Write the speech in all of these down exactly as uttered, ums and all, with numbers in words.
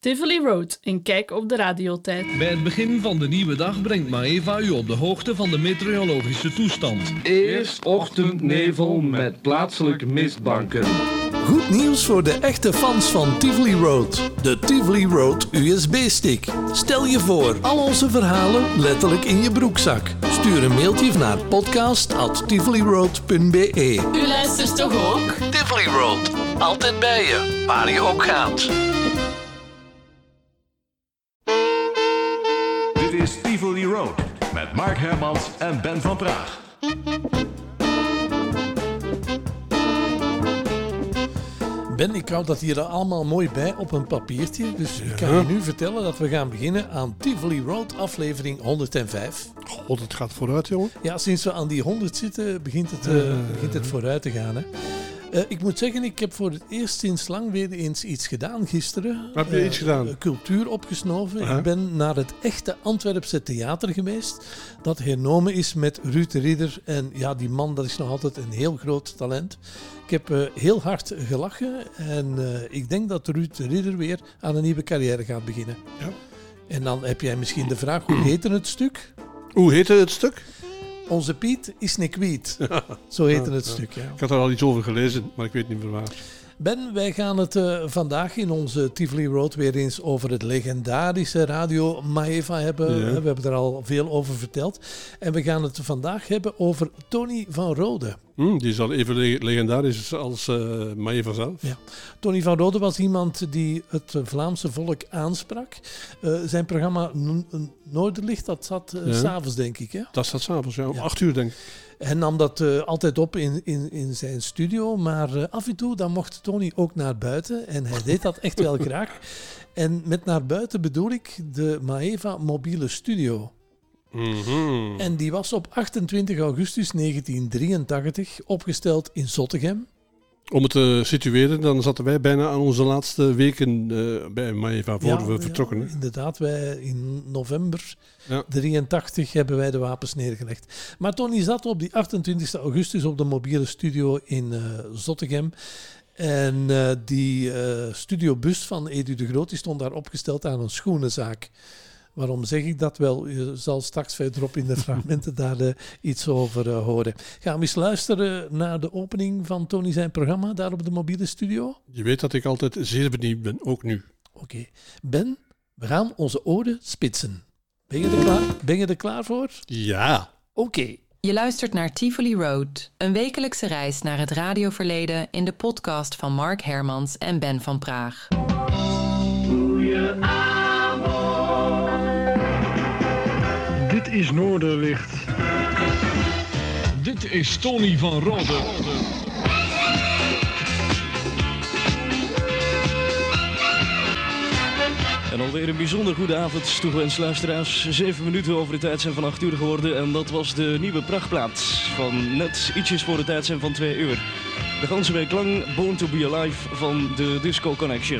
Tivoli Road, een kijk op de radiotijd. Bij het begin van de nieuwe dag brengt Maeva u op de hoogte van de meteorologische toestand. Eerst ochtendnevel met plaatselijke mistbanken. Goed nieuws voor de echte fans van Tivoli Road. De Tivoli Road U S B-stick. Stel je voor, al onze verhalen letterlijk in je broekzak. Stuur een mailtje naar podcast at tivoli road punt b e. U luistert toch ook? Tivoli Road, altijd bij je, waar je ook gaat. Dit is Tivoli Road met Mark Hermans en Ben van Praag. Ben, ik hou dat hier allemaal mooi bij op een papiertje. Dus ik kan je nu vertellen dat we gaan beginnen aan Tivoli Road, aflevering honderdvijf. God, het gaat vooruit, jongen. Ja, sinds we aan die honderd zitten, begint het, uh, begint het vooruit te gaan. Hè. Uh, ik moet zeggen, ik heb voor het eerst sinds lang weer eens iets gedaan gisteren. Heb je uh, iets gedaan? Uh, cultuur opgesnoven. Uh-huh. Ik ben naar het echte Antwerpse theater geweest. Dat hernomen is met Ruud de Ridder. En ja, die man, dat is nog altijd een heel groot talent. Ik heb uh, heel hard gelachen. En uh, ik denk dat Ruud de Ridder weer aan een nieuwe carrière gaat beginnen. Ja. En dan heb jij misschien de vraag, hoe heette het stuk? Hoe heette het stuk? Onze Piet is een kwiet. Zo heette ja, het ja. stuk, ja. Ik had er al iets over gelezen, maar ik weet niet meer waar. Ben, wij gaan het uh, vandaag in onze Tivoli Road weer eens over het legendarische Radio Maeva hebben. Ja. We hebben er al veel over verteld. En we gaan het vandaag hebben over Tony van Rode. Hmm, die is al even leg- legendarisch als uh, Maeva zelf. Ja. Tony van Rode was iemand die het Vlaamse volk aansprak. Uh, zijn programma N- N- Noorderlicht, dat zat uh, Ja. s'avonds, denk ik. Hè? Dat staat s'avonds, ja, om Ja. acht uur denk ik. Hij nam dat uh, altijd op in, in, in zijn studio, maar uh, af en toe dan mocht Tony ook naar buiten en hij deed dat echt wel graag. En met naar buiten bedoel ik de Maeva mobiele studio. Mm-hmm. En die was op achtentwintig augustus negentien drieëntachtig opgesteld in Zottegem. Om het te situeren, dan zaten wij bijna aan onze laatste weken uh, bij Maeva voor Ja, we vertrokken. ja, Hè? inderdaad, wij in november Ja. drieëntachtig hebben wij de wapens neergelegd. Maar Tony zat op die achtentwintig augustus op de mobiele studio in uh, Zottegem. En uh, die uh, studiobus van Edu de Groot die stond daar opgesteld aan een schoenenzaak. Waarom zeg ik dat wel? Je zal straks verderop in de fragmenten daar uh, iets over uh, horen. Gaan we eens luisteren naar de opening van Tony zijn programma daar op de mobiele studio? Je weet dat ik altijd zeer benieuwd ben, ook nu. Oké. Okay. Ben, we gaan onze oren spitsen. Ben je er klaar, ben je er klaar voor? Ja. Oké. Okay. Je luistert naar Tivoli Road, een wekelijkse reis naar het radioverleden in de podcast van Mark Hermans en Ben van Praag. Dit is Noorderlicht. Dit is Tony van Rode. En alweer een bijzonder goede avond toegewenst luisteraars. Zeven minuten over de tijd zijn van acht uur geworden. En dat was de nieuwe prachtplaat van net ietsjes voor de tijd zijn van twee uur. De ganse week lang Born to be Alive van de Disco Connection.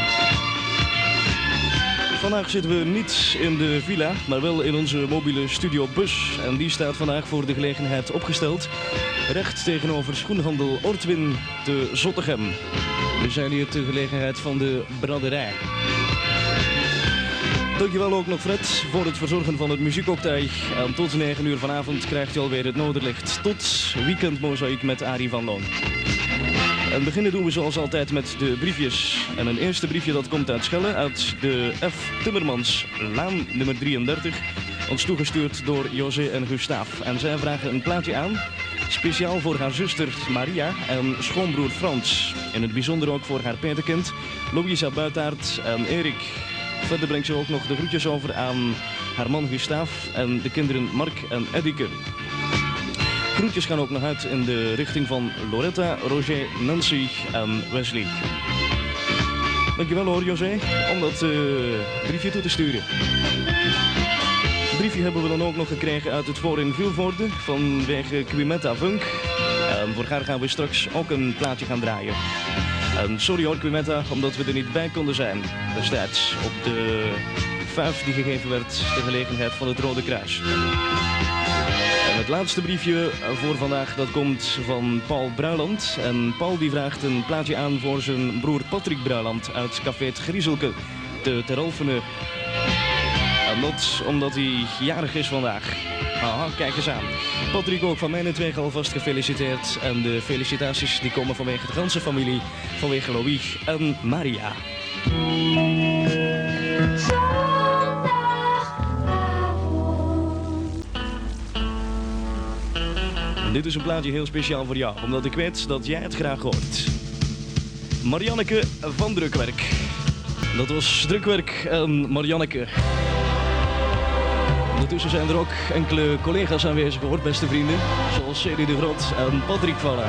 Vandaag zitten we niet in de villa, maar wel in onze mobiele studiobus. En die staat vandaag voor de gelegenheid opgesteld. Recht tegenover schoenhandel Ortwin te Zottegem. We zijn hier ter gelegenheid van de braderij. Dankjewel ook nog Fred voor het verzorgen van het muziekcocktail. En tot negen uur vanavond krijgt u alweer het Noorderlicht. Tot weekendmozaïek met Arie van Loon. En beginnen doen we zoals altijd met de briefjes. En een eerste briefje dat komt uit Schelle, uit de F. Timmermans, laan nummer drieëndertig. Ons toegestuurd door José en Gustaaf. En zij vragen een plaatje aan, speciaal voor haar zuster Maria en schoonbroer Frans. In het bijzonder ook voor haar petekind, Louisa Buitaert en Erik. Verder brengt ze ook nog de groetjes over aan haar man Gustaaf en de kinderen Mark en Eddike. Groetjes gaan ook nog uit in de richting van Loretta, Roger, Nancy en Wesley. Dankjewel hoor José, om dat uh, briefje toe te sturen. Het briefje hebben we dan ook nog gekregen uit het Voor in Vilvoorde vanwege Quimetta Funk. En voor haar gaan we straks ook een plaatje gaan draaien. En sorry hoor Quimetta, omdat we er niet bij konden zijn destijds op de vijf die gegeven werd ter gelegenheid van het Rode Kruis. En het laatste briefje voor vandaag dat komt van Paul Bruiland. En Paul die vraagt een plaatje aan voor zijn broer Patrick Bruiland uit Café het Griezelke te Terolfene. En dat omdat hij jarig is vandaag. Aha, kijk eens aan. Patrick ook van mijn twee alvast gefeliciteerd. En de felicitaties die komen vanwege de ganse familie. Vanwege Louis en Maria. En dit is een plaatje heel speciaal voor jou. Omdat ik weet dat jij het graag hoort. Marianneke van Drukwerk. Dat was Drukwerk en Marianneke. Ondertussen zijn er ook enkele collega's aanwezig gehoord, beste vrienden. Zoals Cedi de Groot en Patrick Vallen.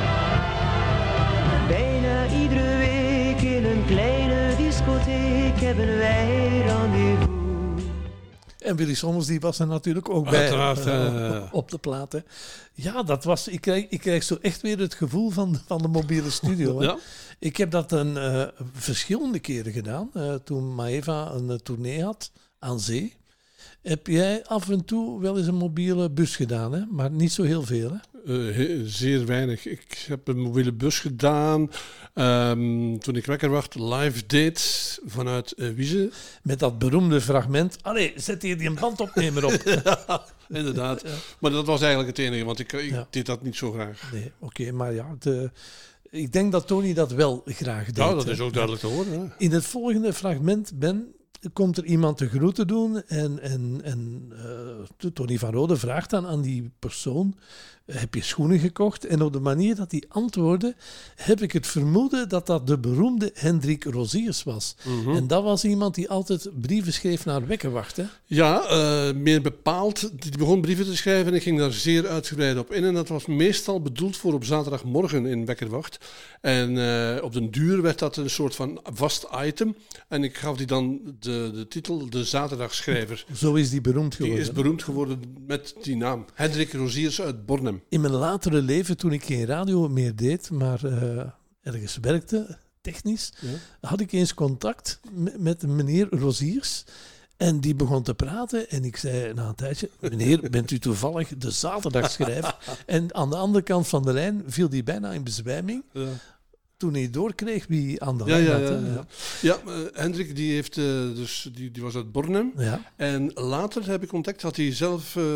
Bijna iedere week in een kleine discotheek hebben wij rendezvous. En Willy Sommers die was er natuurlijk ook bij uh, op de platen. Ja, dat was. Ik krijg, ik krijg zo echt weer het gevoel van, van de mobiele studio. Hè. Ja. Ik heb dat een uh, verschillende keren gedaan. Uh, toen Maeva een uh, tournee had aan zee. Heb jij af en toe wel eens een mobiele bus gedaan, hè? Maar niet zo heel veel, hè? Uh, he, zeer weinig. Ik heb een mobiele bus gedaan um, toen ik wakker werd. Live dates vanuit uh, Wieze. Met dat beroemde fragment. Allee, zet hier die een bandopnemer op. Ja, inderdaad. Ja. Maar dat was eigenlijk het enige, want ik, ik ja. deed dat niet zo graag. Nee, oké, okay, maar ja... De, ik denk dat Tony dat wel graag deed. Ja, dat is ook duidelijk te horen. Hè? In het volgende fragment, Ben... komt er iemand de groeten doen en, en, en uh, Tony van Rode vraagt dan aan die persoon, heb je schoenen gekocht? En op de manier dat hij antwoordde, heb ik het vermoeden dat dat de beroemde Hendrik Roziers was. Mm-hmm. En dat was iemand die altijd brieven schreef naar Wekkerwacht, hè? Ja, uh, meer bepaald. Die begon brieven te schrijven en ik ging daar zeer uitgebreid op in. En dat was meestal bedoeld voor op zaterdagmorgen in Wekkerwacht. En uh, op den duur werd dat een soort van vast item. En ik gaf die dan de, de titel De Zaterdagschrijver. Zo is die beroemd geworden. Die is beroemd geworden met die naam. Hendrik Roziers uit Bornem. In mijn latere leven, toen ik geen radio meer deed, maar uh, ergens werkte, technisch, ja. had ik eens contact met, met meneer Roziers. En die begon te praten en ik zei na een tijdje, meneer, bent u toevallig de Zaterdagschrijver? En aan de andere kant van de lijn viel die bijna in bezwijming. Ja. Toen hij doorkreeg wie aan de lijn ja, had. Ja, ja, ja. ja uh, Hendrik die heeft, uh, dus, die, die was uit Bornem. Ja. En later heb ik ontdekt dat hij zelf... Uh,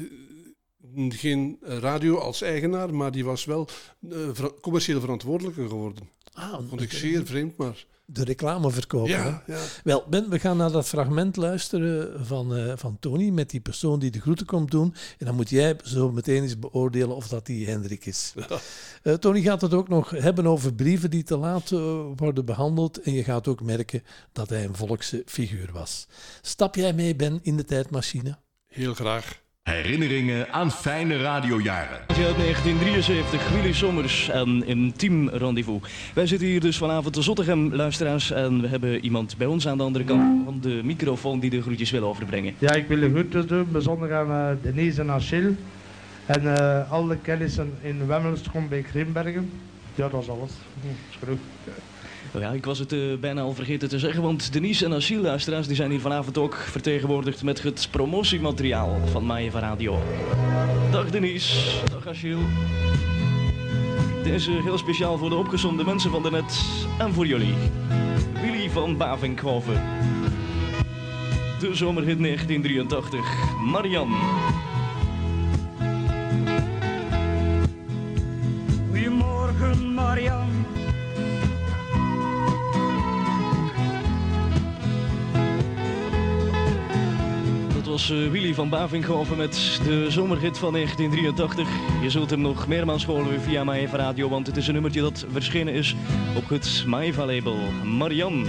geen radio als eigenaar, maar die was wel uh, ver- commerciële verantwoordelijke geworden. Ah, dat vond ik zeer vreemd, maar... De reclameverkoper. Ja, ja. Wel, Ben, we gaan naar dat fragment luisteren van, uh, van Tony met die persoon die de groeten komt doen. En dan moet jij zo meteen eens beoordelen of dat die Hendrik is. Ja. Uh, Tony gaat het ook nog hebben over brieven die te laat uh, worden behandeld. En je gaat ook merken dat hij een volkse figuur was. Stap jij mee, Ben, in de tijdmachine? Heel graag. Herinneringen aan fijne radiojaren. Uit negentien drieënzeventig, Willy Sommers en Intiem Rendezvous. Wij zitten hier dus vanavond te Zottegem, luisteraars. En we hebben iemand bij ons aan de andere kant van de microfoon die de groetjes wil overbrengen. Ja, ik wil de groetjes doen, bijzonder aan uh, Denise en Achille. En uh, alle kennissen in Wemmelstroom bij Grimbergen. Ja, dat is alles. Hm, is genoeg. Ja, ik was het uh, bijna al vergeten te zeggen, want Denise en Achille, luisteraars, die zijn hier vanavond ook vertegenwoordigd met het promotiemateriaal van Maeva Radio. Dag Denise, dag Achille. Deze heel speciaal voor de opgezonde mensen van de net en voor jullie. Willy van Bavinkhoven. De zomerhit negentien drieëntachtig, Marianne. Goedemorgen Marianne. Dat was uh, Willy van Bavinkhoven met de zomerhit van negentien drieëntachtig. Je zult hem nog meermaals horen via Maeva Radio, want het is een nummertje dat verschenen is op het Maeva-label. Marianne.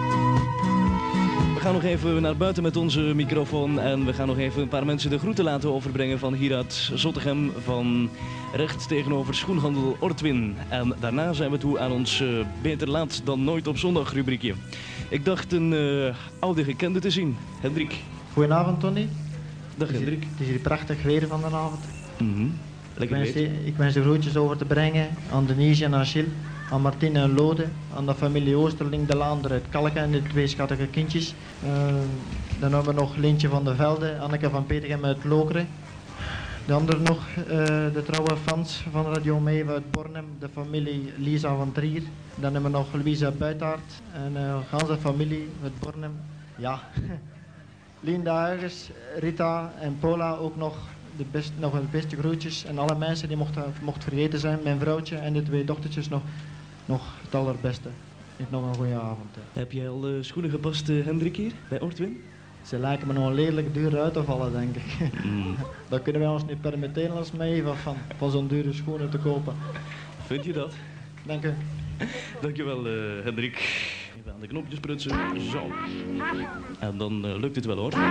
We gaan nog even naar buiten met onze microfoon en we gaan nog even een paar mensen de groeten laten overbrengen van hier uit Zottegem, van recht tegenover schoenhandel Ortwin. En daarna zijn we toe aan ons uh, beter laat dan nooit op zondag rubriekje. Ik dacht een uh, oude gekende te zien. Hendrik. Goedenavond, Tony. Dag Hendrik. Het is hier prachtig weer van de avond. Mm-hmm. Ik, wens de, ik wens de groetjes over te brengen aan Denise en Achille, aan Martine en Lode, aan de familie Oosterling de Laander uit Kalken en de twee schattige kindjes. Uh, dan hebben we nog Lintje van de Velde, Anneke van Petergem uit Lokeren. De andere nog, uh, de trouwe fans van Radio Maeva uit Bornem, de familie Lisa van Trier. Dan hebben we nog Louisa Buitaert en uh, ganse familie uit Bornem. Ja. Linda Huigens, Rita en Paula ook nog de, best, nog de beste groetjes. En alle mensen die mochten, mochten vergeten zijn. Mijn vrouwtje en de twee dochtertjes nog, nog het allerbeste. Nog een goede avond. Hè. Heb jij al uh, schoenen gepast, uh, Hendrik, hier bij Ortwin? Ze lijken me nog lelijk duur uit te vallen, denk ik. Mm. Dat kunnen wij ons niet permitteren als mij van, van zo'n dure schoenen te kopen. Vind je dat? Dank u. Dankjewel, uh, Hendrik. Even aan de knopjes prutsen. Zo. En dan uh, lukt het wel, hoor.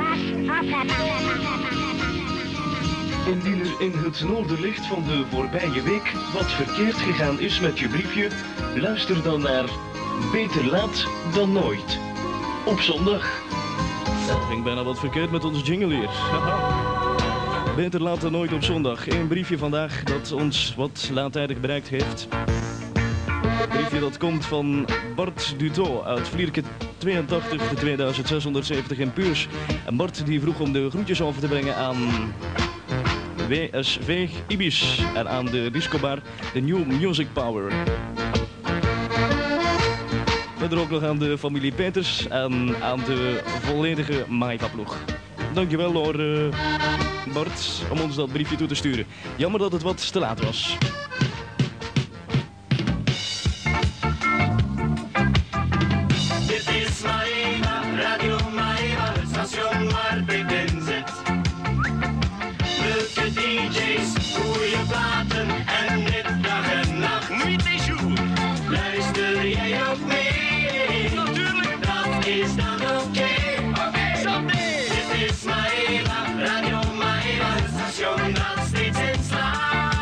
Indien er in het noorderlicht van de voorbije week wat verkeerd gegaan is met je briefje, luister dan naar Beter Laat dan Nooit. Op zondag. Dat ging bijna wat verkeerd met ons jingle hier. Beter Laat dan Nooit op zondag. Eén briefje vandaag dat ons wat laattijdig bereikt heeft. Een briefje dat komt van Bart Duto uit Vlierke tweeëntachtig, de tweeduizend zeshonderdzeventig in Puurs. En Bart die vroeg om de groetjes over te brengen aan W S V Ibis en aan de discobar The New Music Power. Verder ook nog aan de familie Peters en aan de volledige Maiva-ploeg. Dankjewel hoor, uh, Bart, om ons dat briefje toe te sturen. Jammer dat het wat te laat was. Dit is Maiva, Radio Maiva, het station waar Pik in zit. Leuke D J's, goeie platen en dit dag en nacht. Nuit et jour. Luister jij ook mee? Natuurlijk. Dat is dan oké. Okay. Oké. Okay. Someday. Dit is Maiva, Radio Maiva, het station dat steeds in slaap.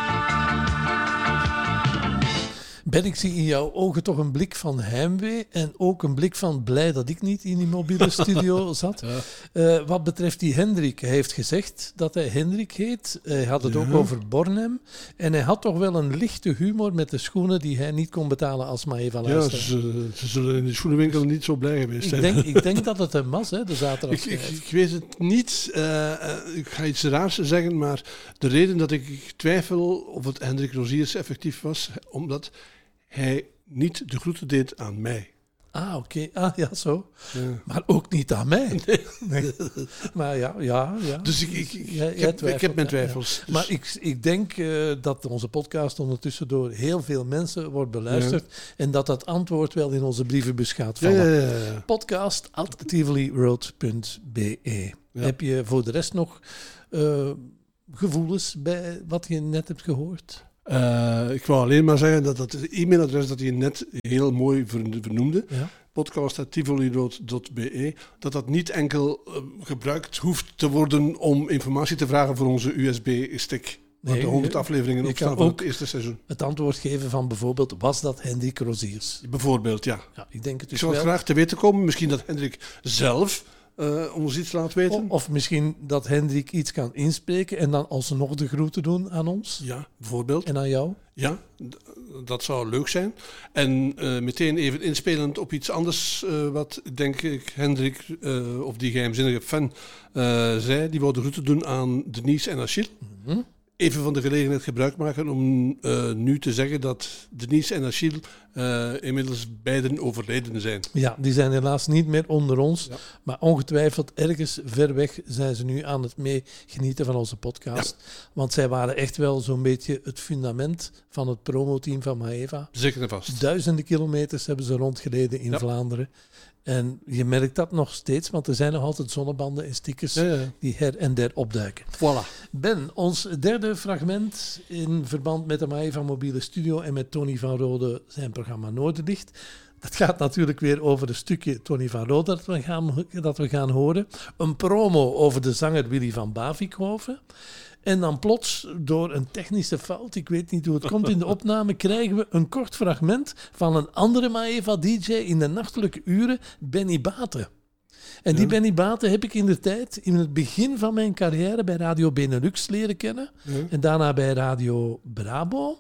Ben, ik zie in jouw ogen toch een blik van heimwee en ook een blik van blij dat ik niet in die mobiele studio zat. Ja. Uh, wat betreft die Hendrik, hij heeft gezegd dat hij Hendrik heet. Hij had het ja. ook over Bornem. En hij had toch wel een lichte humor met de schoenen die hij niet kon betalen als Maiva luisterde. Ja, ze, ze zullen in de schoenenwinkel niet zo blij geweest zijn. Ik denk, ik denk dat het hem was, hè, de zaterdag. Ik, ik, ik weet het niet. Uh, uh, ik ga iets raars zeggen, maar de reden dat ik twijfel of het Hendrik Roziers effectief was, omdat hij niet de groeten deed aan mij. Ah, oké. Okay. Ah, ja, zo. Ja. Maar ook niet aan mij. Nee. Nee. Maar ja, ja, ja. Dus ik, ik, ik, ja, ik, heb, ik heb mijn twijfels. Ja. Dus. Maar ik, ik denk uh, dat onze podcast ondertussen door heel veel mensen wordt beluisterd. Ja. En dat dat antwoord wel in onze brievenbus gaat vallen. Ja, ja, ja, ja. Podcast at tivoli road punt b e. Ja. Heb je voor de rest nog uh, gevoelens bij wat je net hebt gehoord? Uh, ik wou alleen maar zeggen dat dat e-mailadres dat je net heel mooi vernoemde, ja. podcast at tivoli road punt b e, dat dat niet enkel uh, gebruikt hoeft te worden om informatie te vragen voor onze U S B-stick. Waar nee, de honderd afleveringen op staan van het eerste seizoen. Het antwoord geven van bijvoorbeeld, was dat Hendrik Roziers? Bijvoorbeeld, ja. ja ik denk het dus ik zou het wel. graag te weten komen, misschien dat Hendrik zelf Uh, ons iets laat weten. Of, of misschien dat Hendrik iets kan inspreken en dan alsnog de groeten doen aan ons. Ja, bijvoorbeeld. En aan jou. Ja, d- dat zou leuk zijn. En uh, meteen even inspelend op iets anders uh, wat, denk ik, Hendrik, uh, of die geheimzinnige fan, uh, zei. Die wou de groeten doen aan Denise en Achille. Mm-hmm. Even van de gelegenheid gebruik maken om uh, nu te zeggen dat Denise en Achille uh, inmiddels beiden overleden zijn. Ja, die zijn helaas niet meer onder ons. Ja. Maar ongetwijfeld ergens ver weg zijn ze nu aan het meegenieten van onze podcast. Ja. Want zij waren echt wel zo'n beetje het fundament van het promoteam van Maiva. Zeker en vast. Duizenden kilometers hebben ze rondgereden in ja. Vlaanderen. En je merkt dat nog steeds, want er zijn nog altijd zonnebanden en stickers ja, ja. die her en der opduiken. Voilà. Ben, ons derde fragment in verband met de Maiva Mobiele Studio en met Tony van Rode zijn programma Noorderlicht. Dat gaat natuurlijk weer over een stukje Tony van Rode dat we gaan, dat we gaan horen. Een promo over de zanger Willy van Bavikhoven. En dan plots, door een technische fout, ik weet niet hoe het komt in de opname, krijgen we een kort fragment van een andere Maiva-D J in de nachtelijke uren, Benny Baten. En ja. die Benny Baten heb ik in de tijd, in het begin van mijn carrière, bij Radio Benelux leren kennen. Ja. En daarna bij Radio Brabo.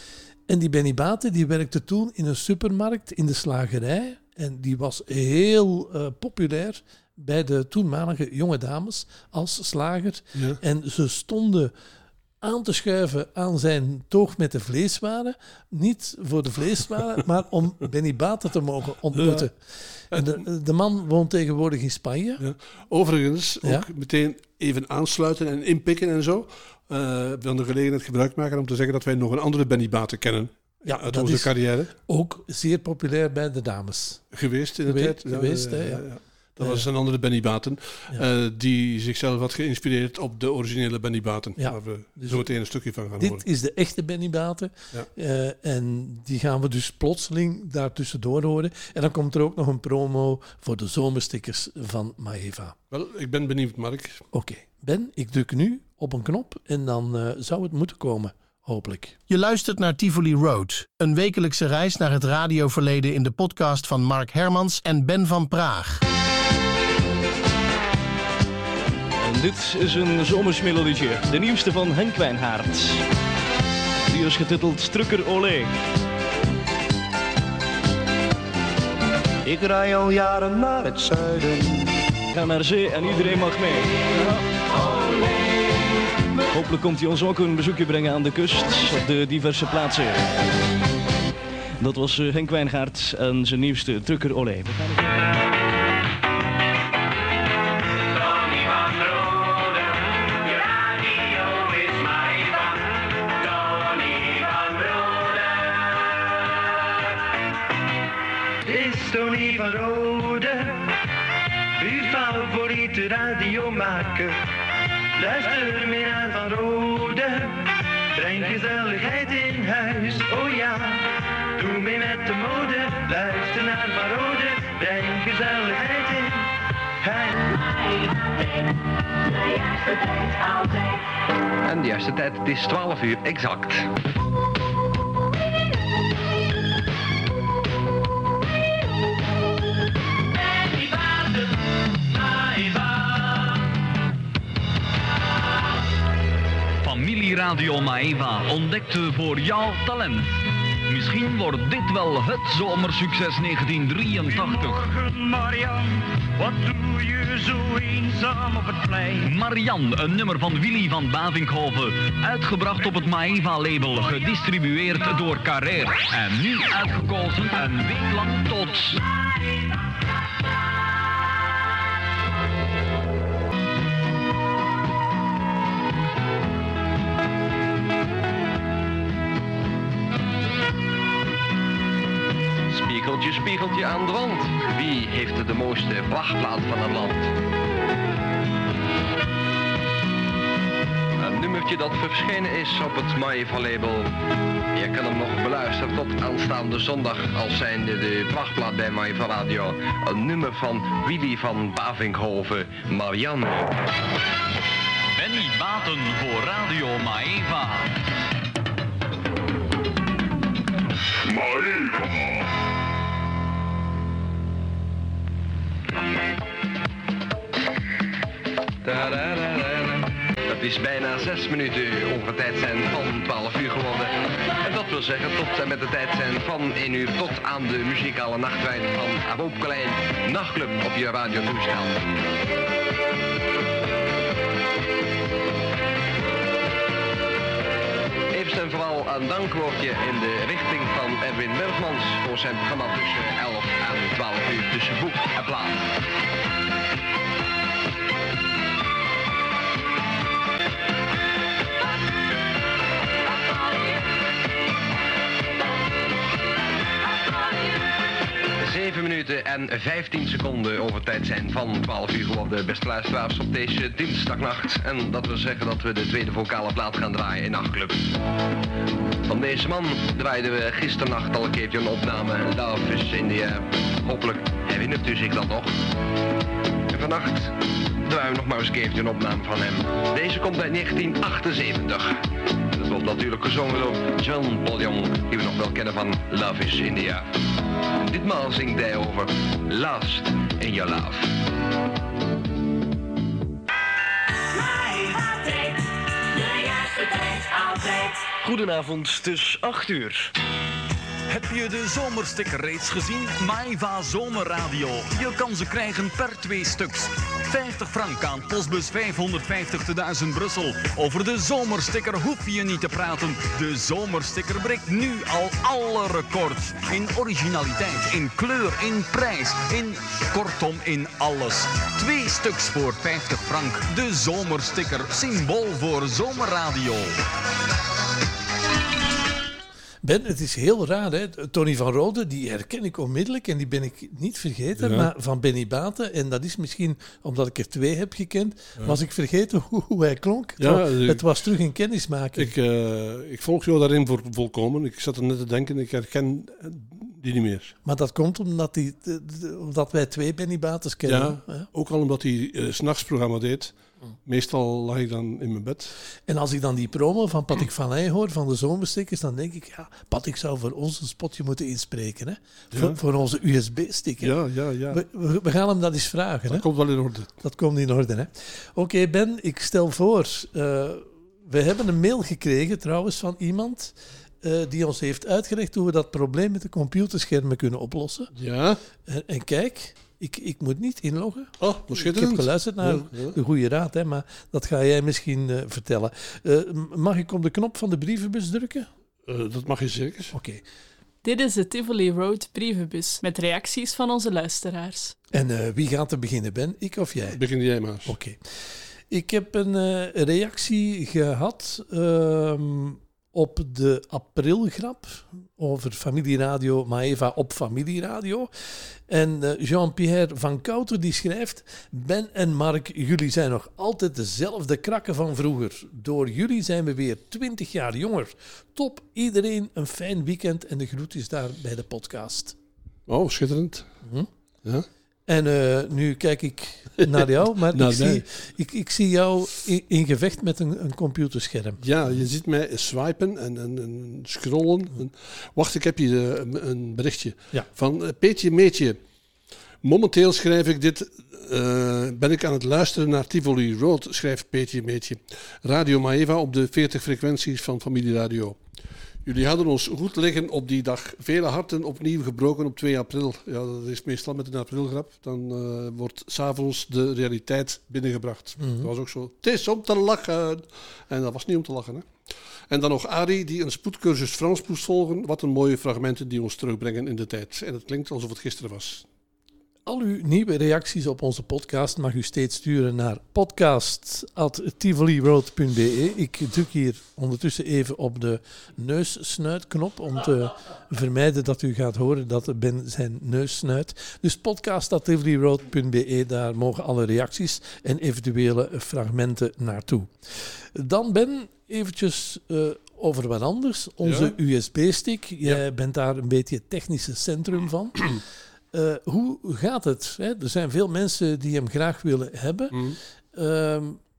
En die Benny Baten, die werkte toen in een supermarkt in de slagerij. En die was heel uh, populair bij de toenmalige jonge dames als slager. Ja. En ze stonden aan te schuiven aan zijn toog met de vleeswaren. Niet voor de vleeswaren, maar om Benny Baten te mogen ontmoeten. Ja. En de, de man woont tegenwoordig in Spanje. Ja. Overigens, ook ja? meteen even aansluiten en inpikken en zo. Uh, van de gelegenheid gebruik maken om te zeggen dat wij nog een andere Benny Baten kennen. Ja, uit onze carrière. Ook zeer populair bij de dames. Geweest in de Geweest, tijd. Geweest, ja, hè, ja, ja. ja. Dat was een andere Benny Baten, ja. uh, die zichzelf had geïnspireerd op de originele Benny Baten, ja. waar we dus zo meteen een stukje van gaan dit horen. Dit is de echte Benny Baten ja. uh, en die gaan we dus plotseling daartussendoor horen. En dan komt er ook nog een promo voor de zomerstickers van Maeva. Wel, ik ben benieuwd, Mark. Oké, okay. Ben, ik druk nu op een knop en dan uh, zou het moeten komen. Hopelijk. Je luistert naar Tivoli Road, een wekelijkse reis naar het radioverleden in de podcast van Mark Hermans en Ben van Praag. En dit is een zomersmelodietje, de nieuwste van Henk Wijngaard. Die is getiteld Strucker Olé. Ik rij al jaren naar het zuiden. Ga naar zee en iedereen mag mee. Ja. Hopelijk komt hij ons ook een bezoekje brengen aan de kust, op de diverse plaatsen. Dat was uh, Henk Wijngaard en zijn nieuwste Trucker Olé. We gaan Tony van Rode, uw favoriete radiomaker. Luister meer aan Van Rode, breng gezelligheid in huis, oh ja. Doe mee met de mode, luister naar Van Rode, breng gezelligheid in huis. De juiste tijd altijd. En de juiste tijd, het is twaalf uur exact. Familieradio Maeva ontdekte voor jouw talent. Misschien wordt dit wel het zomersucces negentien drieëntachtig. Marian, wat doe je zo eenzaam op het plein? Marian, een nummer van Willy van Bavinkhoven. Uitgebracht op het Maeva-label, gedistribueerd door Carrère. En nu uitgekozen een week lang tot... Spiegeltje, spiegeltje aan de wand. Wie heeft de mooiste prachtplaat van het land? Een nummertje dat verschenen is op het Maeva-label. Je kan hem nog beluisteren tot aanstaande zondag als zijnde de prachtplaat bij Maeva Radio. Een nummer van Willy van Bavinkhoven, Marianne. Benny Baten voor Radio Maeva. Maeva. Het is bijna zes minuten over tijd zijn van twaalf uur geworden. En dat wil zeggen tot en met de tijd zijn van één uur tot aan de muzikale nachtwijn van Aboop Klein Nachtclub op je radiotoestel. Eerst en vooral een dankwoordje in de richting van Erwin Bergmans voor zijn programma tussen elf en twaalf uur tussen boek en plaat. zeven minuten en vijftien seconden over tijd zijn van twaalf uur geworden, beste luisteraars, op deze dinsdagnacht. En dat wil zeggen dat we de tweede vocale plaat gaan draaien in Nachtclub. Van deze man draaiden we gisternacht al een keertje een opname, Love is in the Air. Hopelijk herinnert u zich dat nog. En vannacht draaien we nog maar eens een keertje een opname van hem. Deze komt uit negentien achtenzeventig. Dat wordt natuurlijk gezongen door John Paul Young, die we nog wel kennen van Love is in the Air. Ditmaal zingt hij over Last in Your Love. Goedenavond, het is acht uur. Heb je de zomersticker reeds gezien? Maeva Zomerradio. Je kan ze krijgen per twee stuks. vijftig frank aan postbus vijfhonderdvijftig te duizend Brussel. Over de zomersticker hoef je niet te praten. De zomersticker breekt nu al alle records. In originaliteit, in kleur, in prijs, in kortom in alles. Twee stuks voor vijftig frank. De zomersticker, symbool voor Zomerradio. Ben, het is heel raar, hè? Tony van Rode, die herken ik onmiddellijk en die ben ik niet vergeten, Ja. maar van Benny Baten, en dat is misschien omdat ik er twee heb gekend, Ja. was ik vergeten hoe, hoe hij klonk. Ja, het, was, ik- het was terug een kennismaking. Ik, uh, ik volg jou daarin voor volkomen. Ik zat er net te denken, ik herken die niet meer. Maar dat komt omdat, die, de- de- omdat wij twee Benny Batens kennen. Ja, hè? ook al omdat hij uh, 's nachts programma deed. Meestal lag ik dan in mijn bed. En als ik dan die promo van Patrick van Heij hoor, van de zomerstickers, dan denk ik, ja, Patrick zou voor ons een spotje moeten inspreken. Hè? Ja. Voor, voor onze U S B-sticker. Ja, ja, ja. We, we, we gaan hem dat eens vragen. Dat hè? komt wel in orde. Dat komt in orde, hè. Oké, Ben, ik stel voor, uh, we hebben een mail gekregen trouwens van iemand uh, die ons heeft uitgelegd hoe we dat probleem met de computerschermen kunnen oplossen. Ja. En, en kijk, ik, ik moet niet inloggen. Oh, ik heb geluisterd naar Ja, ja. de goede raad, hè, maar dat ga jij misschien uh, vertellen. Uh, mag ik op de knop van de brievenbus drukken? Uh, dat mag je zeker. Oké. Dit is de Tivoli Road brievenbus met reacties van onze luisteraars. En uh, wie gaat er beginnen, Ben? Ik of jij? Begin jij maar. Oké. Ik heb een uh, reactie gehad uh, op de aprilgrap over familieradio Maeva op familieradio. En uh, Jean-Pierre van Kouter die schrijft: Ben en Mark, jullie zijn nog altijd dezelfde krakken van vroeger. Door jullie zijn we weer twintig jaar jonger. Top, iedereen een fijn weekend en de groetjes daar bij de podcast. Oh, schitterend. Hm? Ja. En uh, nu kijk ik naar jou, maar Naar ik, mij. zie, ik, ik zie jou in, in gevecht met een, een computerscherm. Ja, je ziet mij swipen en, en, en scrollen. En, wacht, ik heb hier een, een berichtje Ja. van uh, Peetje Meetje. Momenteel schrijf ik dit, uh, ben ik aan het luisteren naar Tivoli Road, schrijft Peetje Meetje. Radio Maeva op de veertig frequenties van Familieradio. Jullie hadden ons goed liggen op die dag. Vele harten opnieuw gebroken op twee april. Ja, dat is meestal met een aprilgrap. Dan uh, wordt s'avonds de realiteit binnengebracht. Mhm. Dat was ook zo. Het is om te lachen. En dat was niet om te lachen, hè. En dan nog Arie, die een spoedcursus Frans moest volgen. Wat een mooie fragmenten die ons terugbrengen in de tijd. En het klinkt alsof het gisteren was. Al uw nieuwe reacties op onze podcast mag u steeds sturen naar podcast at tivoli road punt b e. Ik druk hier ondertussen even op de neussnuitknop om te vermijden dat u gaat horen dat Ben zijn neus snuit. Dus podcast at tivoli road punt b e, daar mogen alle reacties en eventuele fragmenten naartoe. Dan Ben, eventjes uh, over wat anders. Onze Ja. U S B-stick, jij Ja. bent daar een beetje het technische centrum van. Uh, hoe gaat het? Hè? Er zijn veel mensen die hem graag willen hebben. Mm. Uh,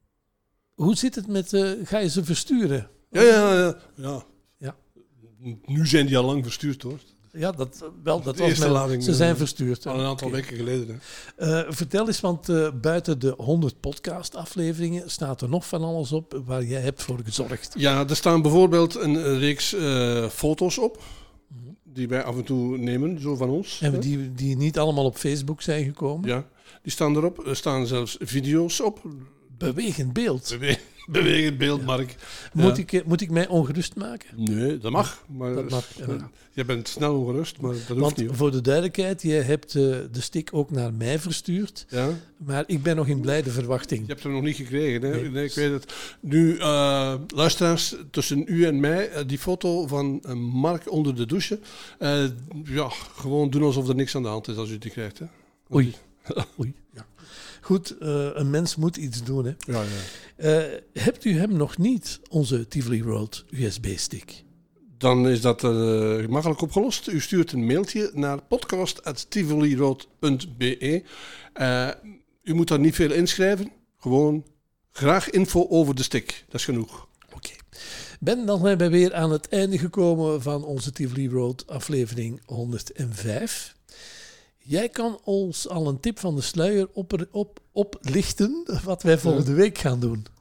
hoe zit het met... Uh, ga je ze versturen? Ja, ja, ja. ja. Ja. Nu zijn die al lang verstuurd, hoor. Ja, dat, wel, dat De was eerste mijn, lading, ze uh, zijn verstuurd. Al een aantal Oké. weken geleden. Hè. Uh, vertel eens, want uh, buiten de honderd podcast-afleveringen staat er nog van alles op waar jij hebt voor gezorgd. Ja, er staan bijvoorbeeld een, een reeks uh, foto's op. Die wij af en toe nemen, zo van ons. En hè. die, die niet allemaal op Facebook zijn gekomen. Ja, die staan erop. Er staan zelfs video's op. Bewegend beeld. Bewe- bewegend beeld, ja. Mark. Moet, Ja. ik, uh, moet ik mij ongerust maken? Nee, dat mag. Maar Dat mag, ja. Je bent snel ongerust, maar dat hoeft Want niet. Hoor. voor de duidelijkheid, je hebt uh, de stick ook naar mij verstuurd. Ja? Maar ik ben nog in blijde verwachting. Je hebt hem nog niet gekregen, hè? Nee. Nee, ik weet het. Nu, uh, luisteraars, tussen u en mij, uh, die foto van uh, Mark onder de douche. Uh, ja, gewoon doen alsof er niks aan de hand is als u die krijgt. Hè? Oei. Oei. Ja. Goed, uh, een mens moet iets doen. Hè. Ja, ja. Uh, hebt u hem nog niet, onze Tivoli Road U S B-stick? Dan is dat uh, gemakkelijk opgelost. U stuurt een mailtje naar podcast at tivoli road punt b e. Uh, u moet daar niet veel inschrijven. Gewoon graag info over de stick. Dat is genoeg. Oké. Ben, dan zijn we weer aan het einde gekomen van onze Tivoli Road aflevering honderdvijf. Jij kan ons al een tip van de sluier op, op, oplichten wat wij volgende week gaan doen.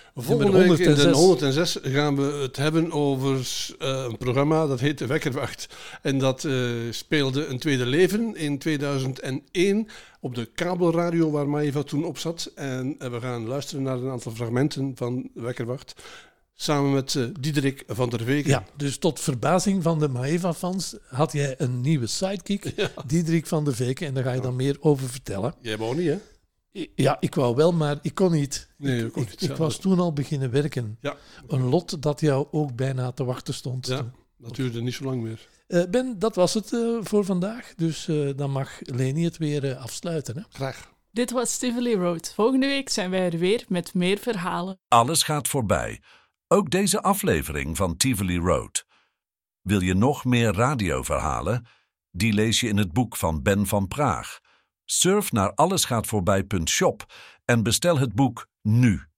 Volgende week in de honderdzes gaan we het hebben over uh, een programma dat heet De Wekkerwacht. En dat uh, speelde een tweede leven in tweeduizend één op de kabelradio waar Maeva toen op zat. En uh, we gaan luisteren naar een aantal fragmenten van De Wekkerwacht. Samen met uh, Diederik van der Veken. Ja, dus tot verbazing van de Maeva-fans had jij een nieuwe sidekick, ja. Diederik van der Veken. En daar ga je dan meer over vertellen. Jij wou niet, hè? Ja, ik wou wel, maar ik kon niet. Nee, ik, kon niet ik, ik was toen al beginnen werken. Ja. Een lot dat jou ook bijna te wachten stond. Ja, dat duurde niet zo lang meer. Uh, Ben, dat was het uh, voor vandaag. Dus uh, dan mag Leni het weer uh, afsluiten. Hè? Graag. Dit was Tivoli Road. Volgende week zijn wij er weer met meer verhalen. Alles gaat voorbij. Ook deze aflevering van Tivoli Road. Wil je nog meer radioverhalen? Die lees je in het boek van Ben van Praag. Surf naar allesgaatvoorbij punt shop en bestel het boek nu.